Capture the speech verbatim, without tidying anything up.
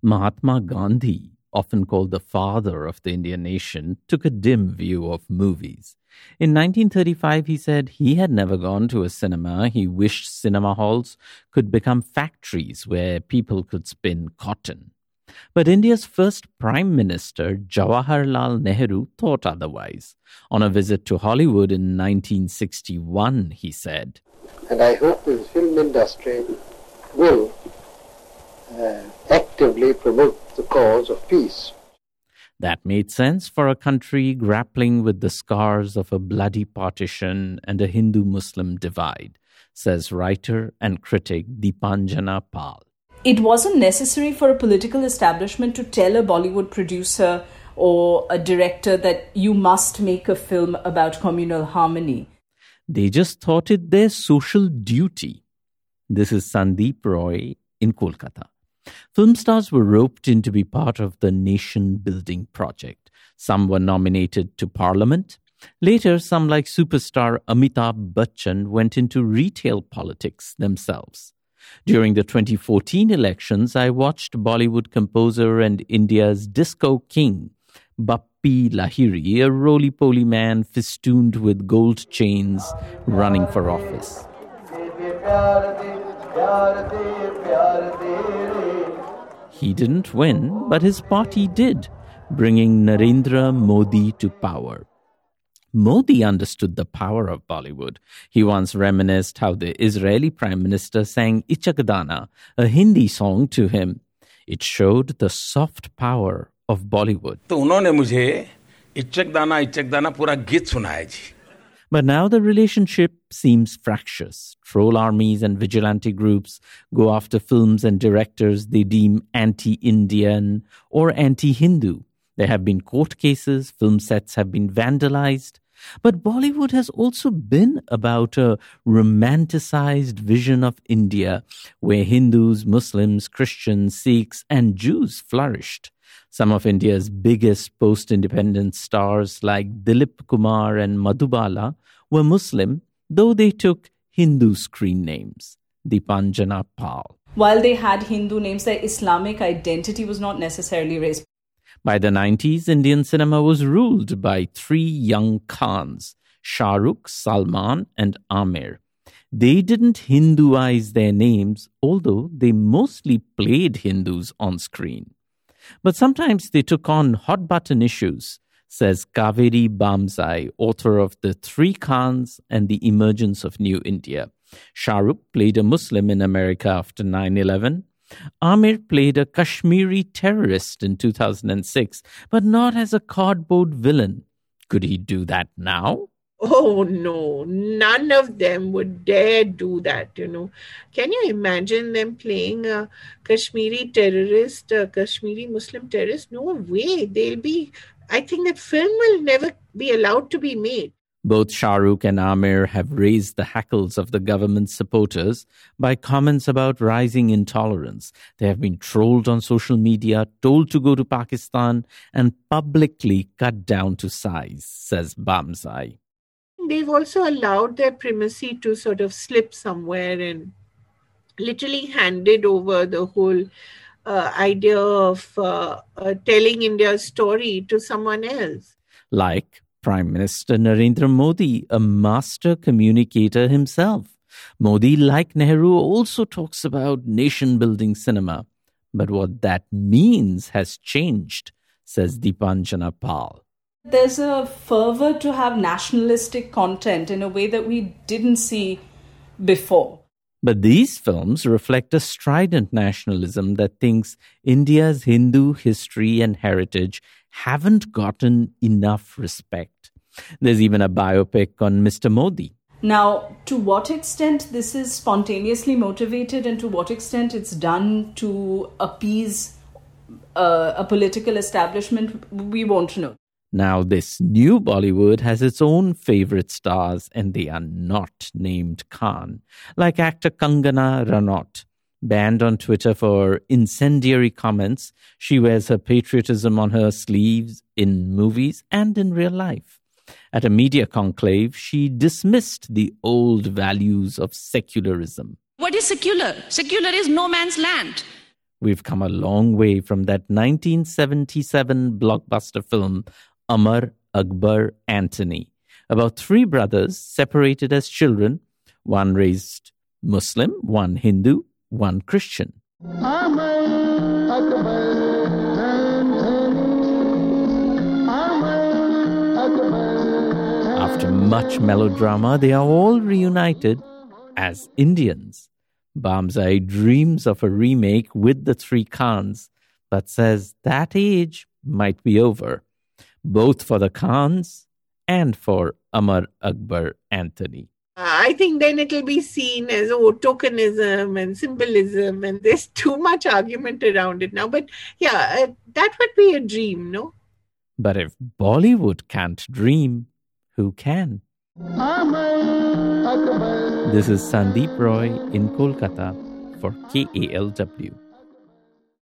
Mahatma Gandhi, often called the father of the Indian nation, took a dim view of movies. In nineteen thirty-five, he said he had never gone to a cinema. He wished cinema halls could become factories where people could spin cotton. But India's first Prime Minister, Jawaharlal Nehru, thought otherwise. On a visit to Hollywood in nineteen sixty-one, he said, "And I hope the film industry will uh, actively promote the cause of peace." That made sense for a country grappling with the scars of a bloody partition and a Hindu-Muslim divide, says writer and critic Deepanjana Pal. It wasn't necessary for a political establishment to tell a Bollywood producer or a director that you must make a film about communal harmony. They just thought it their social duty. This is Sandeep Roy in Kolkata. Film stars were roped in to be part of the nation-building project. Some were nominated to Parliament. Later, some like superstar Amitabh Bachchan went into retail politics themselves. During the twenty fourteen elections, I watched Bollywood composer and India's disco king, Bappi Lahiri, a roly-poly man festooned with gold chains, running for office. He didn't win, but his party did, bringing Narendra Modi to power. Modi understood the power of Bollywood. He once reminisced how the Israeli Prime Minister sang Ichakdana, a Hindi song, to him. It showed the soft power of Bollywood. तो उन्होंने मुझे इचकदाना इचकदाना पूरा गीत सुनाया जी. But now the relationship seems fractious. Troll armies and vigilante groups go after films and directors they deem anti-Indian or anti-Hindu. There have been court cases, film sets have been vandalized. But Bollywood has also been about a romanticized vision of India where Hindus, Muslims, Christians, Sikhs, and Jews flourished. Some of India's biggest post-independence stars like Dilip Kumar and Madhubala were Muslim, though they took Hindu screen names. Deepanjana Pal. While they had Hindu names, their Islamic identity was not necessarily raised. By the nineties, Indian cinema was ruled by three young Khans, Shah Rukh, Salman, and Amir. They didn't Hinduize their names, although they mostly played Hindus on screen. But sometimes they took on hot-button issues, says Kaveri Bamzai, author of The Three Khans and the Emergence of New India. Shah Rukh played a Muslim in America after nine eleven. Amir played a Kashmiri terrorist in two thousand six, but not as a cardboard villain. Could he do that now? Oh, no, none of them would dare do that, you know. Can you imagine them playing a Kashmiri terrorist, a Kashmiri Muslim terrorist? No way. They'll be, I think that film will never be allowed to be made. Both Shah Rukh and Amir have raised the hackles of the government supporters by comments about rising intolerance. They have been trolled on social media, told to go to Pakistan, and publicly cut down to size, says Bamzai. They've also allowed their primacy to sort of slip somewhere and literally handed over the whole uh, idea of uh, uh, telling India's story to someone else. Like Prime Minister Narendra Modi, a master communicator himself. Modi, like Nehru, also talks about nation-building cinema. But what that means has changed, says Deepanjana Pal. There's a fervor to have nationalistic content in a way that we didn't see before. But these films reflect a strident nationalism that thinks India's Hindu history and heritage haven't gotten enough respect. There's even a biopic on Mister Modi. Now, to what extent this is spontaneously motivated and to what extent it's done to appease uh, a political establishment, we won't know. Now, this new Bollywood has its own favorite stars, and they are not named Khan, like actor Kangana Ranaut. Banned on Twitter for incendiary comments, she wears her patriotism on her sleeves in movies and in real life. At a media conclave, she dismissed the old values of secularism. What is secular? Secular is no man's land. We've come a long way from that nineteen seventy-seven blockbuster film, Amar, Akbar, Anthony, about three brothers separated as children, one raised Muslim, one Hindu, one Christian. Amar, Akbar, After much melodrama, they are all reunited as Indians. Bamzai dreams of a remake with the three Khans, but says that age might be over, both for the Khans and for Amar, Akbar, Anthony. I think then it'll be seen as, oh, tokenism and symbolism, and there's too much argument around it now. But yeah, uh, that would be a dream, no? But if Bollywood can't dream, who can? This is Sandeep Roy in Kolkata for K A L W.